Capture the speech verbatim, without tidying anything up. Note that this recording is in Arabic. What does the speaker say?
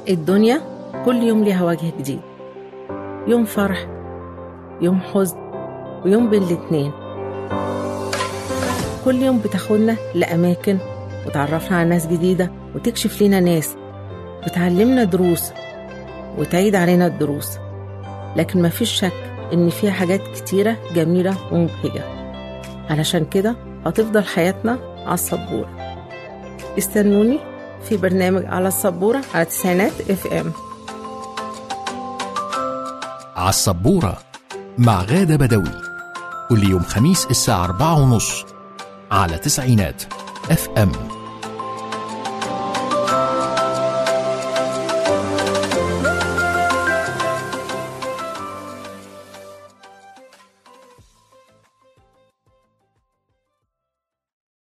الدنيا كل يوم ليها وجه جديد، يوم فرح، يوم حزن، ويوم بين الاتنين. كل يوم بتاخدنا لأماكن وتعرفنا على ناس جديدة وتكشف لنا ناس بتعلمنا دروس وتعيد علينا الدروس، لكن ما فيش شك إن فيها حاجات كتيرة جميلة ومبهجة. علشان كده هتفضل حياتنا على السبورة. استنوني في برنامج على السبورة على تسعينات اف ام. على السبورة مع غادة بدوي، كل يوم خميس الساعة أربعة ونص على تسعينات اف ام.